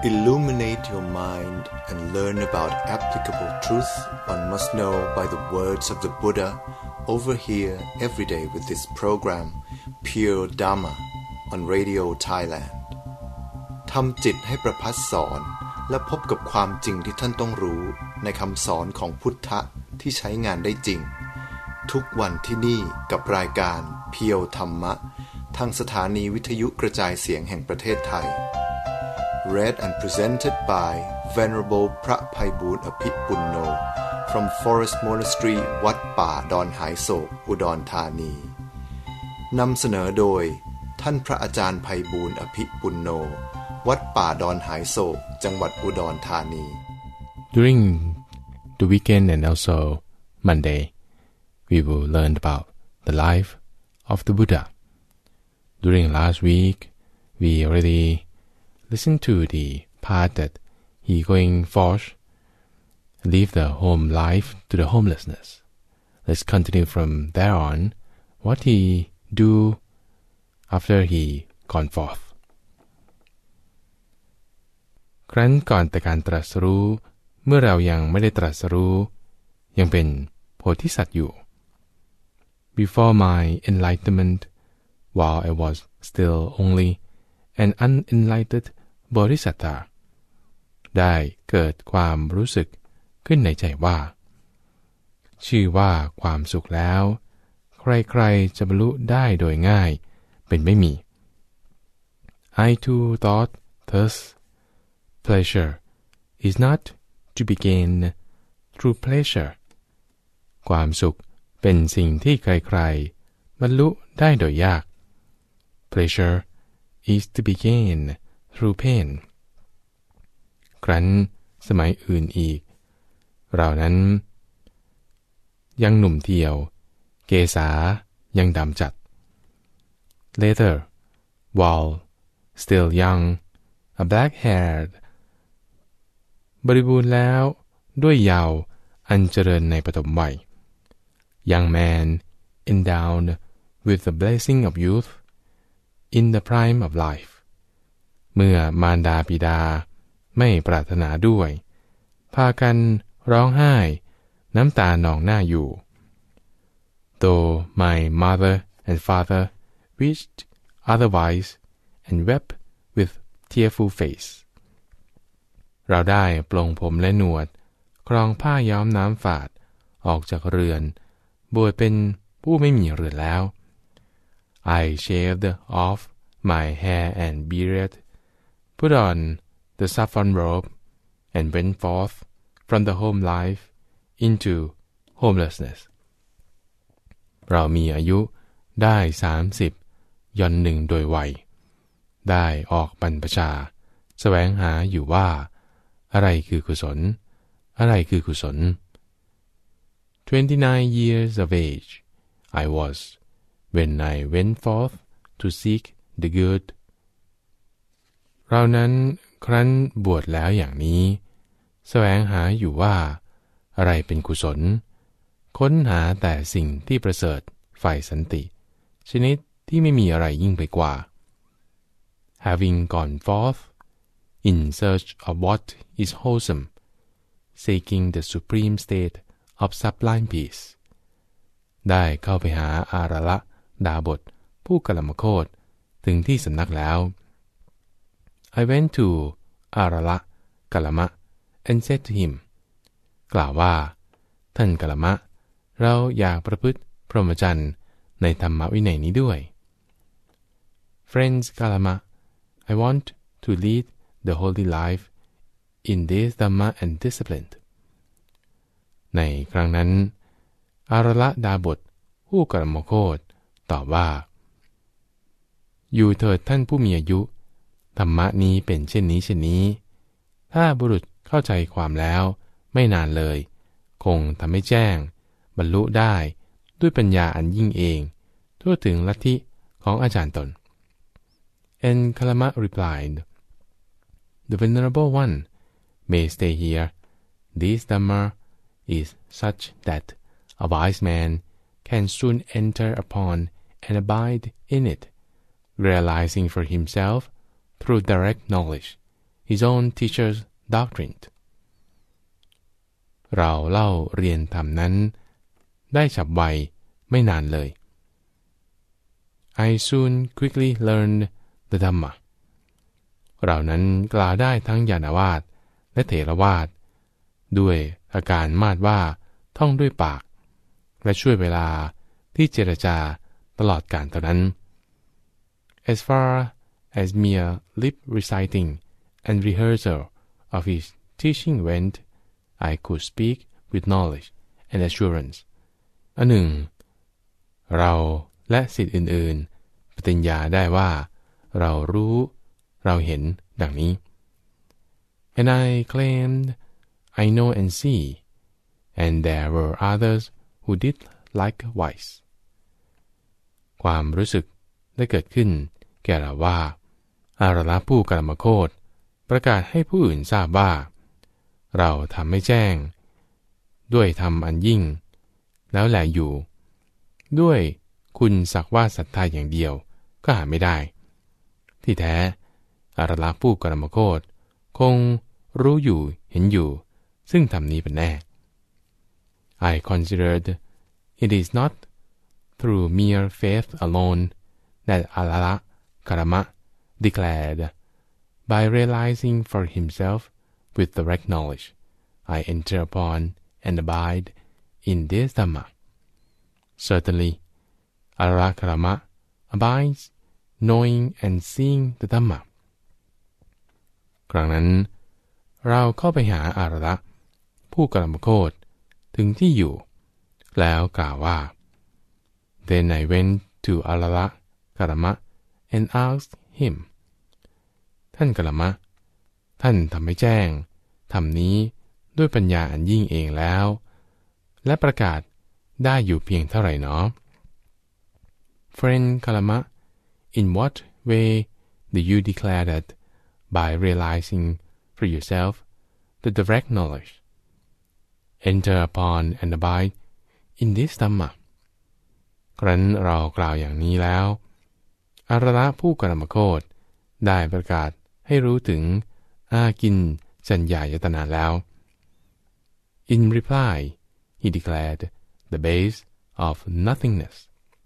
Illuminate your mind and learn about applicable truth one must know by the words of the Buddha over here every day with this program Pure Dhamma on Radio Thailand ทำจิตให้ประพัดสอนและพบกับความจริงที่ท่านต้องรู้ในคำสอนของพุทธะที่ใช้งานได้จริงทุกวันที่นี่กับรายการเพียวธรรมะทางสถานีวิทยุกระจายเสียงแห่งประเทศไทย Read and presented by Venerable พระไพบูลย์อภิปุณโญ from Forest Monastery วัดป่าดอนหายโศกอุดรธานีนำเสนอโดยท่านพระอาจารย์ไพบูลย์อภิปุณโญวัดป่าดอนหายโศกจังหวัดอุดรธานี During the weekend and also Monday, we will learn about the life of the Buddha. During last week, we already listened to the part that he going forth, leave the home life to the homelessness. Let's continue from there on what he do after he gone forth. ครั้นก่อนแต่การตรัสรู้เมื่อเรายังไม่ได้ตรัสรู้ยังเป็นโพธิสัตว์อยู่ Before my enlightenment, while I was still only an unenlightened bodhisattva, ได้เกิดความรู้สึกขึ้นในใจว่าชื่อว่าความสุขแล้วใครๆจะบรรลุได้โดยง่ายเป็นไม่มี I too thought thus, pleasure is not to be gained through pleasure. ความสุขเป็นสิ่งที่ใครๆบรรลุได้โดยยาก Pleasure is to be gained through pain. ครั้นสมัยอื่นอีกเรานั้นยังหนุ่มเทียวเกษายังดำจัด Later, while still young, a black-haired บริบูรณ์แล้วด้วยเยาว์อันเจริญในปฐมวัย Young man endowed with the blessing of youth in the prime of life เมื่อมารดาบิดาไม่ปรารถนาด้วยพากันร้องไห้น้ำตานองหน้าอยู่ Though my mother and father wished otherwise and wept with tearful face เราได้ปลงผมและหนวดครองผ้าย้อมน้ำฝาดออกจากเรือนบวชเป็นผู้ไม่มีเรือนแล้ว I shaved off my hair and beard, put on the saffron robe, and went forth from the home life into homelessness. เรามีอายุได้30ย่อนหนึ่งโดยวัยได้ออกบรรพชาแสวงหาอยู่ว่าอะไรคือกุศลอะไรคือกุศล 29 years of age I was when I went forth to seek the good เรานั้นครั้นบวชแล้วอย่างนี้แสวงหาอยู่ว่าอะไรเป็นกุศลค้นหาแต่สิ่งที่ประเสริฐฝ่ายสันติชนิดที่ไม่มีอะไรยิ่งไปกว่า Having gone forth in search of what is wholesome, seeking the supreme state of sublime peace ได้เข้าไปหาอาระละดาบทผู้กลมโคตรถึงที่สำนักแล้ว I went to อาระละกลมะ and said to him กล่าวว่าท่านกลมะเราอยากประพฤติพรหมจรรย์ในธรรมวินัยนี้ด้วย Friends Kalama, I want to lead the holy life in this dhamma and discipline ในครั้งนั้นอาระละดาบทผู้กลมโคตรตอบว่าอยู่เถิดท่านผู้มีอายุธรรมะนี้เป็นเช่นนี้ถ้าบุรุษเข้าใจความแล้วไม่นานเลยคงทำให้แจ้งบรรลุได้ด้วยปัญญาอันยิ่งเองทั่วถึงลัทธิของอาจารย์ตน And Kalama replied, The Venerable One may stay here. This Dhamma is such that a wise man can soon enter upon and abide in it, realizing for himself through direct knowledge his own teacher's doctrine เราเล่าเรียนธรรมนั้นได้ฉับไวไม่นานเลย I soon quickly learned the Dhamma เรานั้นกล่าวได้ทั้งญาณวาทและเถรวาทด้วยอาการมาดว่าท่องด้วยปากและช่วยเวลาที่เจรจาตลอดกาลเท่านั้น As far as mere lip reciting and rehearsal of his teaching went, I could speak with knowledge and assurance. อันหนึ่งเราและศิษย์อื่นๆปฏิญญาได้ว่าเรารู้เราเห็นดังนี้ And I claimed I know and see, and there were others who did likewise. ความรู้สึกได้เกิดขึ้นแก่เราว่าอารละผู้กรรมโคตรประกาศให้ผู้อื่นทราบว่าเราทำให้แจ้งด้วยธรรมอันยิ่งแล้วแลอยู่ด้วยคุณสักว่าศรัทธาอย่างเดียวก็หาไม่ได้ที่แท้อารละผู้กรรมโคตรคงรู้อยู่เห็นอยู่ซึ่งธรรมนี้เป็นแน่ I considered it is not through mere faith alone that Alala Karama declared, by realizing for himself with direct knowledge, I enter upon and abide in this Dhamma. Certainly, Alala Karama abides, knowing and seeing the Dhamma. ครั้งนั้นเราเข้าไปหาอารละผู้กรรมโคตรถึงที่อยู่แล้วกล่าวว่า Then I went to Alala Karama and asked him ท่านกรมะท่านทำให้แจ้งธรรมนี้ด้วยปัญญาอันยิ่งเองแล้วและประกาศได้อยู่เพียงเท่าไหร่หนอ Friend Kalama, in what way do you declare that by realizing for yourself the direct knowledge, enter upon and abide in this Dhamma? ครั้นเรากล่าวอย่างนี้แล้วอารละผู้กรรมโคตรได้ประกาศให้รู้ถึงอากินสัญญายตนะแล้ว In reply, he declared the base of nothingness.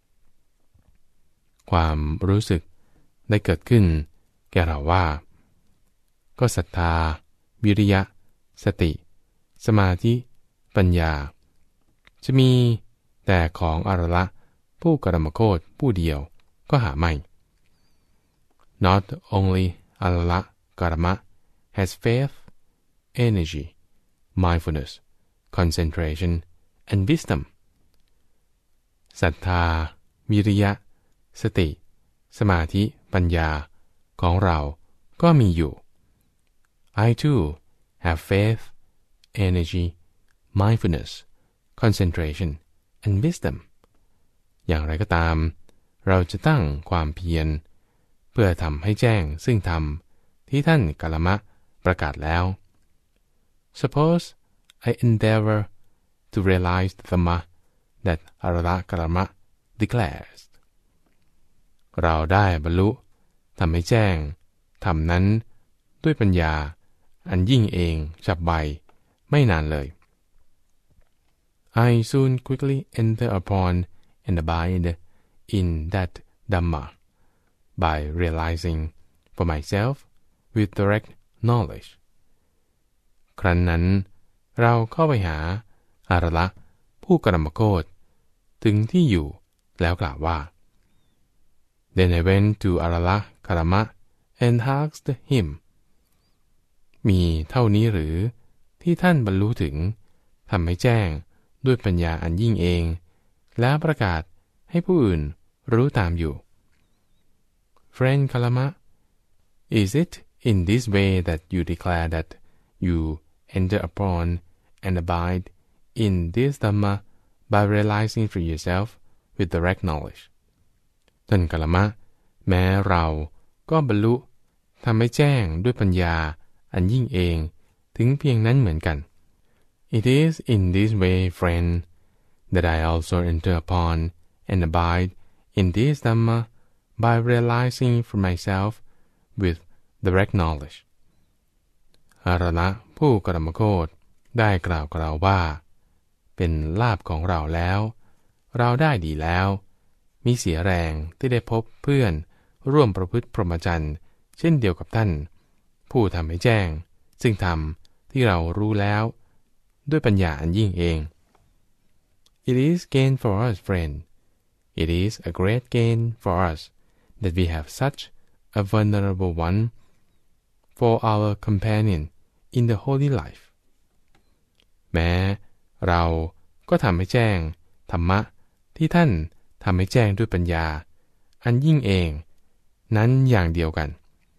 ความรู้สึกได้เกิดขึ้นแก่เราว่าก็ศรัทธาวิริยะสติสมาธิปัญญาจะมีแต่ของอารละผู้กรรมโคตรผู้เดียวก็หาไม่ Not only Alala Karama has faith, energy, mindfulness, concentration, and wisdom. ศรัทธาวิริยะสติสมาธิปัญญาของเราก็มีอยู่ I too have faith, energy, mindfulness, concentration, and wisdom. อย่างไรก็ตามเราจะตั้งความเพียรเพื่อทำให้แจ้งซึ่งธรรมที่ท่านกาลมะประกาศแล้ว Suppose I endeavor to realize the Dhamma that Arala Karama declares. เราได้บรรลุทำให้แจ้งธรรมนั้นด้วยปัญญาอันยิ่งเองฉับไวไม่นานเลย I soon quickly enter upon and abide in that Dhamma by realizing for myself with direct knowledge. ครั้นนั้นเราเข้าไปหาอารละผู้กรรมโคตรถึงที่อยู่แล้วกล่าวว่า Then I went to Arala Karama and asked him มีเท่านี้หรือที่ท่านบรรลุถึงทำให้แจ้งด้วยปัญญาอันยิ่งเองแล้วประกาศให้ผู้อื่นรู้ตามอยู่ Friend Kalama, is it in this way that you declare that you enter upon and abide in this Dhamma by realizing for yourself with direct knowledge? ท่านกาลมะแม้เราก็บรรลุทำให้แจ้งด้วยปัญญาอันยิ่งเองถึงเพียงนั้นเหมือนกัน It is in this way, friend, that I also enter upon and abide in this Dhamma by realizing for myself with direct knowledge. อารณะผู้กรรมโคตรได้กล่าวกับเราว่าเป็นลาภของเราแล้วเราได้ดีแล้วมิเสียแรงที่ได้พบเพื่อนร่วมประพฤติพรหมจรรย์เช่นเดียวกับท่านผู้ทำให้แจ้งซึ่งธรรมที่เรารู้แล้วด้วยปัญญาอันยิ่งเอง It is gain for us, friend. It is a great gain for us that we have such a venerable one for our companion in the holy life. แม้เราก็ทำให้แจ้งธรรมะที่ท่านทำให้แจ้งด้วยปัญญาอันยิ่งเองนั้นอย่างเดียวกัน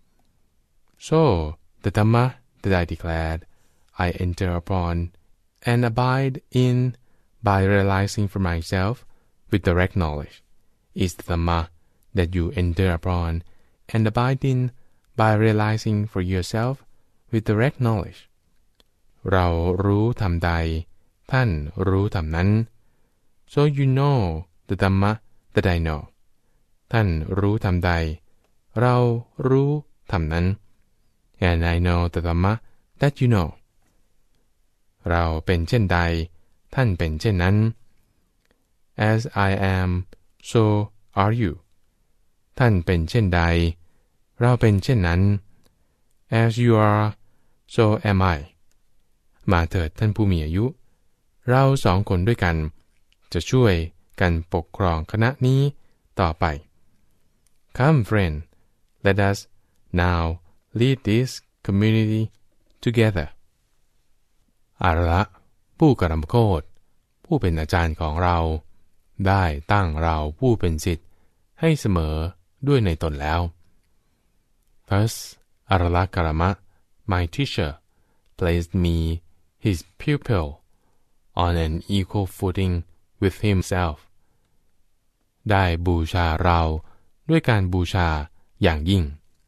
So the Dhamma that I declared, I enter upon and abide in by realizing for myself with direct knowledge, is the Dhamma that you enter upon and abide in by realizing for yourself with direct knowledge. เรารู้ธรรมใดท่านรู้ธรรมนั้น So you know the Dhamma that I know. ท่านรู้ธรรมใดเรารู้ธรรมนั้น And I know the Dhamma that you know. เราเป็นเช่นใดท่านเป็นเช่นนั้น As I am, so are you. ท่านเป็นเช่นใดเราเป็นเช่นนั้น As you are, so am I. มาเถิดท่านผู้มีอายุเราสองคนด้วยกันจะช่วยกันปกครองคณะนี้ต่อไป Come, friend, let us now lead this community together. อาระผู้กรรมโคตรผู้เป็นอาจารย์ของเราได้ตั้งเราผู้เป็นศิษย์ให้เสมอด้วยในตนแล้ว Thus, Arala Karama, my teacher, placed me, his pupil, on an equal footing with himself. ได้บูชาเราด้วยการบูชาอย่างยิ่ง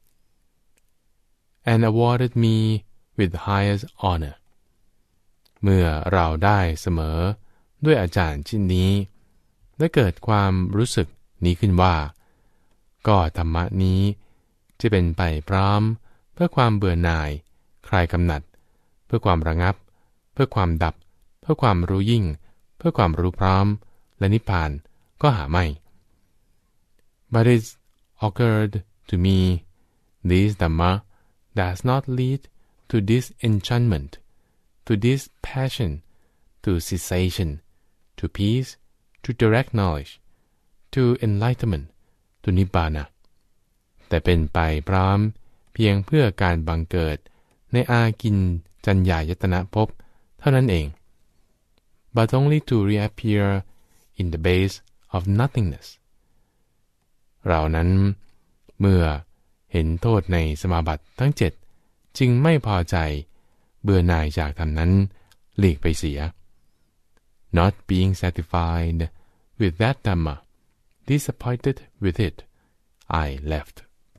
And awarded me with highest honor. เมื่อเราได้เสมอด้วยอาจารย์ชิ้นนี้ได้เกิดความรู้สึกนี้ขึ้นว่าก็ธรรมะนี้จะเป็นไปพร้อมเพื่อความเบื่อหน่ายคลายกำหนัดเพื่อความระงับเพื่อความดับเพื่อความรู้ยิ่งเพื่อความรู้พร้อมและนิพพานก็หาไม่ But it occurred to me this Dhamma does not lead to disenchantment, to dispassion, to cessation, to peace, to direct knowledge, to enlightenment, to Nibbana. แต่เป็นไปพร้อมเพียงเพื่อการบังเกิดในอากินจัญญายตนะภพเท่านั้นเอง But only to reappear in the base of nothingness. เรานั้นเมื่อเห็นโทษในสมาบัติทั้ง7จึงไม่พอใจเบื่อหน่ายจากธรรมนั้นหลีกไปเสีย Not being satisfied with that Dhamma, disappointed with it, I left.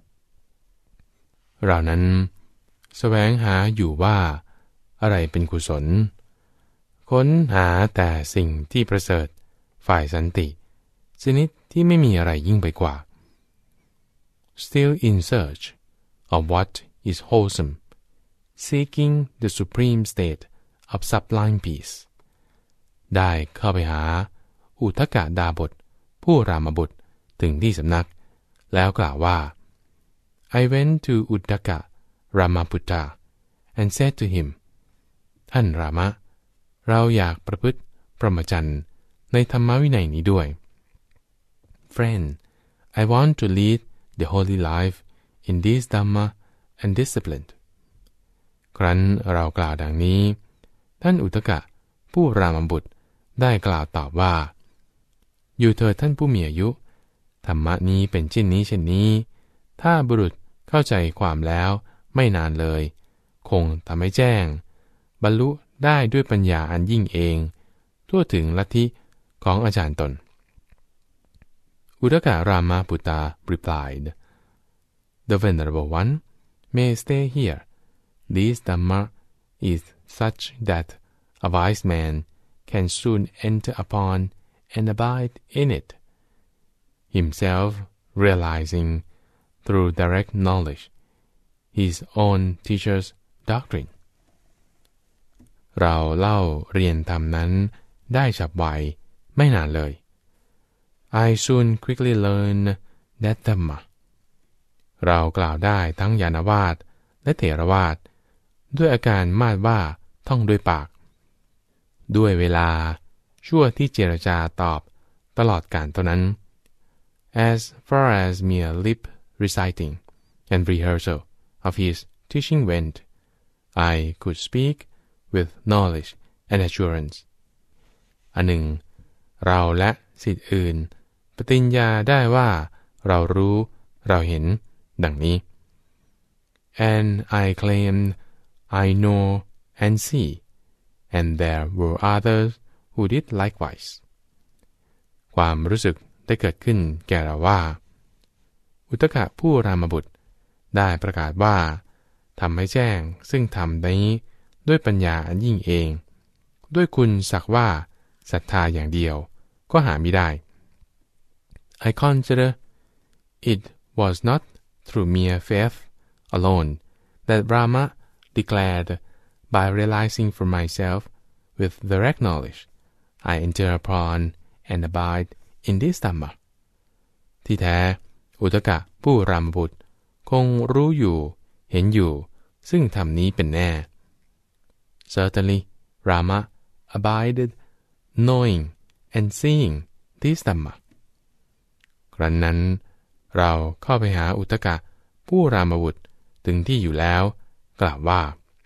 เรานั้นแสวงหาอยู่ว่าอะไรเป็นกุศลค้นหาแต่สิ่งที่ประเสริฐฝ่ายสันติชนิดที่ไม่มีอะไรยิ่งไปกว่า Still in search of what is wholesome, seeking the supreme state of sublime peace. ได้เข้าไปหาอุทกดาบทผู้รามบุตรถึงที่สำนักแล้วกล่าวว่า I went to Uddaka Ramaputta and said to him, ท่านรามะเราอยากประพฤติพรหมจรรย์ในธรรมวินัยนี้ด้วย Friend, I want to lead the holy life in this Dhamma and discipline. ครั้นเรากล่าวดังนี้ท่านอุทกะผู้รามบุตรได้กล่าวตอบว่าอยู่เถิดท่านผู้มีอายุธรรมะนี้เป็นเช่นนี้เช่นนี้ถ้าบุรุษเข้าใจความแล้วไม่นานเลยคงทำให้แจ้งบรรลุได้ด้วยปัญญาอันยิ่งเองทั่วถึงลัทธิของอาจารย์ตน Uddaka Ramaputta replied, The Venerable One may stay here. This Dhamma is such that a wise man can soon enter upon and abide in it, himself realizing through direct knowledge his own teacher's doctrine. เราเล่าเรียนธรรมนั้นได้ฉับไวไม่นานเลย I soon quickly learned that Dhamma เรากล่าวได้ทั้งยานวาทและเถรวาทด้วยอาการมาดว่าท่องด้วยปากด้วยเวลาชั่วที่เจรจาตอบตลอดกาลเท่านั้น as far as mere lip reciting and rehearsal of his teaching went, I could speak with knowledge and assurance. อันหนึ่งเราและศิษย์อื่นปฏิญญาได้ว่าเรารู้เราเห็นดังนี้ and I claimed I know and see, and there were others who did likewise. ความรู้สึกได้เกิดขึ้นแก่เราว่าอุทกะผู้รามบุตรได้ประกาศว่าทำให้แจ้งซึ่งธรรมนี้ด้วยปัญญาอันยิ่งเองด้วยคุณสักว่าศรัทธาอย่างเดียวก็หาไม่ได้ I consider it was not through mere faith alone that Brahma declared by realizing for myself with direct knowledge I enter upon and abide in this Dhamma ที่แท้อุทกะผู้รามบุตรคงรู้อยู่เห็นอยู่ซึ่งธรรมนี้เป็นแน่ Certainly Rama abided knowing and seeing this Dhamma ครั้นนั้นเราเข้าไปหาอุทกะผู้รามบุตรถึงที่อยู่แล้วกล่าวว่า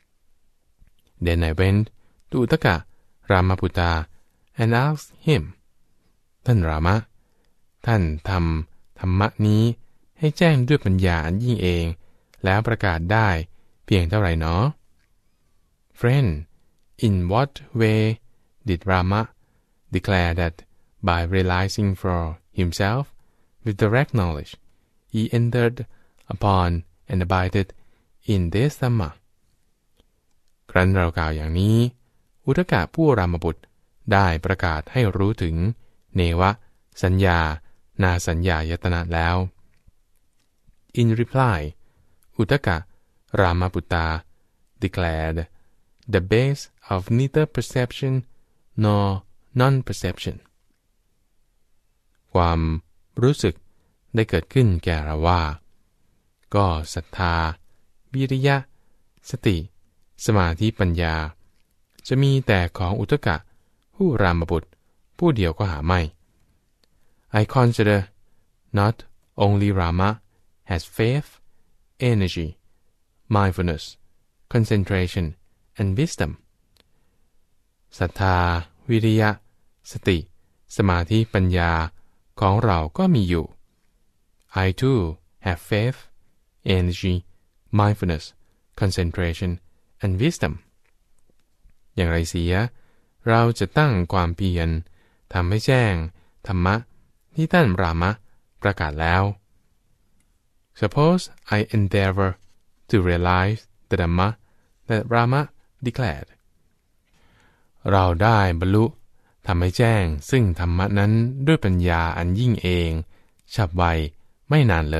Then I went to Uttaka Ramaputta and asked him ท่านรามะท่านทำธรรมะนี้ให้แจ้งด้วยปัญญาอันยิ่งเองแล้วประกาศได้เพียงเท่าไหร่หนอ Friend, in what way did Rama declare that by realizing for himself with direct knowledge he entered upon and abided in this Dhamma ครั้นเรากล่าวอย่างนี้อุทกะผู้รามบุตรได้ประกาศให้รู้ถึงเนวสัญญานาสัญญายตนะแล้ว In reply, Uttaka Ramaputta declared the base of neither perception nor non-perception ความรู้สึกได้เกิดขึ้นแก่เราว่าก็ศรัทธาวิริยะสติสมาธิปัญญาจะมีแต่ของอุทกะผู้รามบุตรผู้เดียวก็หาไม่ I consider not only Rama has faith, energy, mindfulness, concentration, and wisdom. ศรัทธาวิริยะสติสมาธิปัญญาของเราก็มีอยู่ I too have faith, energy, mindfulness, concentration, and wisdom. อย่างไรเสียเราจะตั้งความเพียรทำให้แจ้งธรรมะที่ท่านรามะประกาศแล้ว Suppose I endeavor to realize the Dhamma that Rama declared. เราได้บรรลุทำให้แจ้งซึ่งธรรมะนั้นด้วยปัญญาอันยิ่งเองฉับไวไม่นานเลย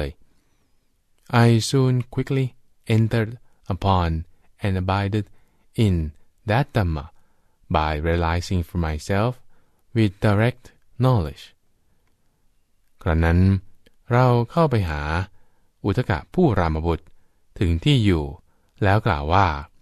I soon quickly entered upon and abided in that Dhamma by realizing for myself with direct knowledge. ครั้นนั้นเราเข้าไปหาอุทกะผู้รามบุตรถึงที่อยู่แล้วกล่าวว่า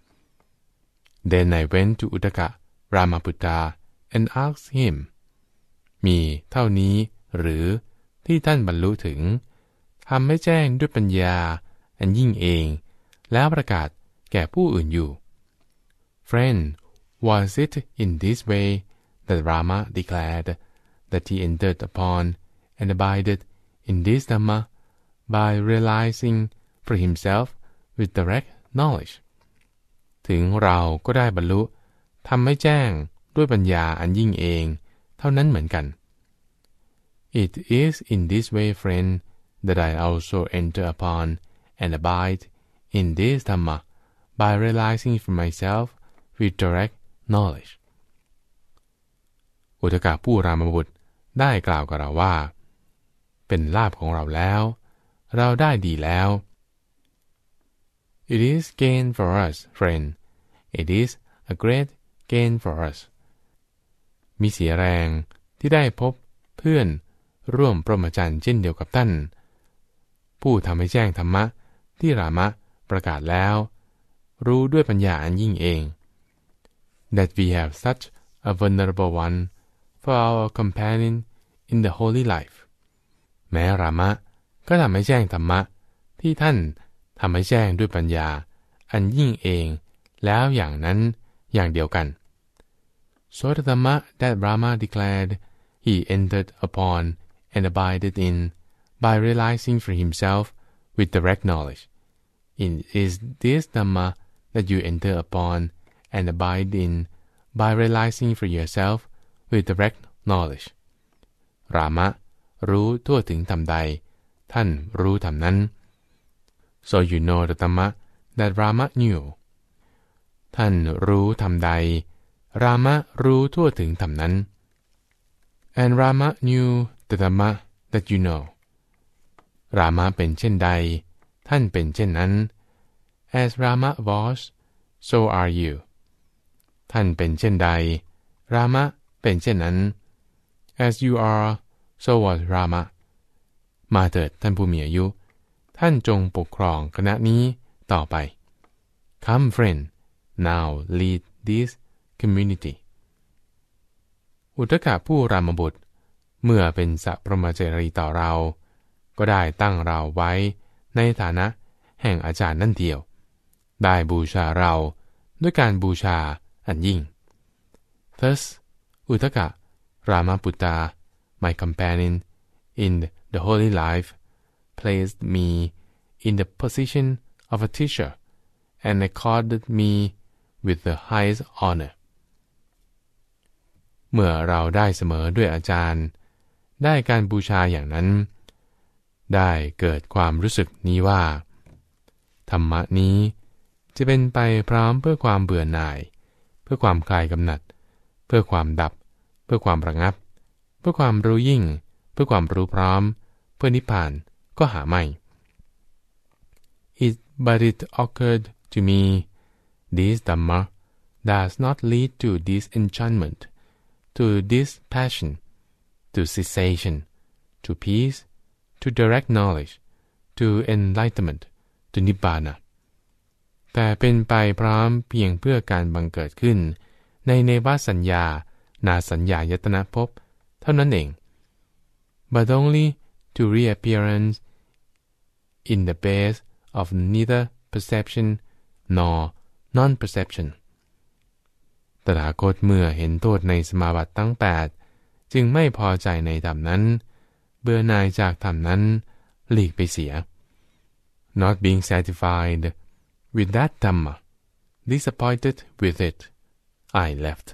Then I went to Uttaka Ramaputta and asked him มีเท่านี้หรือที่ท่านบรรลุถึงทำให้แจ้งด้วยปัญญาอันยิ่งเองแล้วประกาศแก่ผู้อื่นอยู่ Friend, was it in this way that Rama declared that he entered upon and abided in this Dhamma by realizing for himself with direct knowledge ถึงเราก็ได้บรรลุทำให้แจ้งด้วยปัญญาอันยิ่งเองเท่านั้นเหมือนกัน It is in this way, friend, that I also enter upon and abide in this Dhamma by realizing for myself with direct knowledge อุทกะผู้รามบุตรได้กล่าวกับเราว่าเป็นลาภของเราแล้วเราได้ดีแล้ว It is gain for us, friend. It is a great gain for us มีเสียแรงที่ได้พบเพื่อนร่วมพรหมจรรย์เช่นเดียวกับท่านผู้ทำให้แจ้งธรรมะที่รามะประกาศแล้วรู้ด้วยปัญญาอันยิ่งเอง that we have such a venerable one for our companion in the holy life แม้รามะก็ทำให้แจ้งธรรมะที่ท่านทำให้แจ้งด้วยปัญญาอันยิ่งเองแล้วอย่างนั้นอย่างเดียวกัน So the Dhamma that Rama declared he entered upon and abided in by realizing for himself with direct knowledge. It is this Dhamma that you enter upon and abide in by realizing for yourself with direct knowledge. รามะรู้ทั่วถึงธรรมใดท่านรู้ธรรมนั้น So you know the Dhamma that Rama knew. ท่านรู้ธรรมใดรามะรู้ทั่วถึงธรรมนั้น And Rama knew the Dhamma that you know. รามะเป็นเช่นใดท่านเป็นเช่นนั้น As Rama was, so are you. ท่านเป็นเช่นใดรามะเป็นเช่นนั้น As you are, so was Rama. มาเถิดท่านผู้มีอายุท่านจงปกครองคณะนี้ต่อไป Come friend, now lead this community. อุทกะผู้รามบุตรเมื่อเป็นสัพพมจรีต่อเราก็ได้ตั้งเราไว้ในฐานะแห่งอาจารย์นั่นเดียวได้บูชาเราด้วยการบูชาอันยิ่ง Thus อุทกะ Ramaputta, my companion in the holy life, placed me in the position of a teacher and accorded me with the highest honor. เมื่อเราได้เสมอด้วยอาจารย์ได้การบูชาอย่างนั้นได้เกิดความรู้สึกนี้ว่าธรรมะนี้จะเป็นไปพร้อมเพื่อความเบื่อหน่ายเพื่อความคลายกำหนัดเพื่อความดับเพื่อความระงับเพื่อความรู้ยิ่งเพื่อความรู้พร้อมเพื่อนิพพานก็หาไม่ But it occurred to me, this Dhamma does not lead to disenchantment, to dispassion, to cessation, to peace, to direct knowledge, to enlightenment, to Nibbana. แต่เป็นไปพร้อมเพียงเพื่อการบังเกิดขึ้นในเนวสัญญานาสัญญายตนะภพเท่านั้นเอง But only to reappearance in the base of neither perception nor non-perception ตถาคตเมื่อเห็นโทษในสมาบัติทั้ง8จึงไม่พอใจในธรรมนั้นเบื่อหน่ายจากธรรมนั้นหลีกไปเสีย Not being satisfied with that Dhamma, disappointed with it, I left.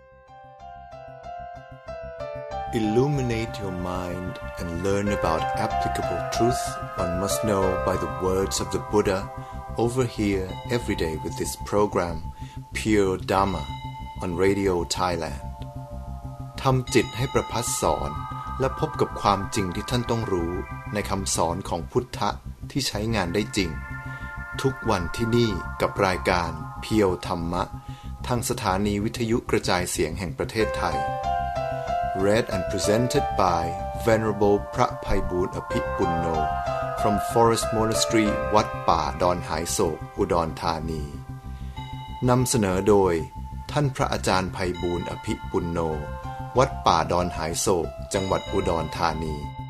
Illuminate your mind and learn about applicable truth one must know by the words of the Buddha over here every day with this program, Pure Dhamma, on Radio Thailand. ทำจิตให้ประภัสสอนและพบกับความจริงที่ท่านต้องรู้ในคำสอนของพุทธะที่ใช้งานได้จริงทุกวันที่นี่กับรายการเพียวธรรมะทางสถานีวิทยุกระจายเสียงแห่งประเทศไทย Read and presented by Venerable พระไพบูลย์อภิปุณโญ from Forest Monastery วัดป่าดอนหายโศกอุดรธานีนำเสนอโดยท่านพระอาจารย์ไพบูลย์อภิปุณโญวัดป่าดอนหายโศกจังหวัดอุดรธานี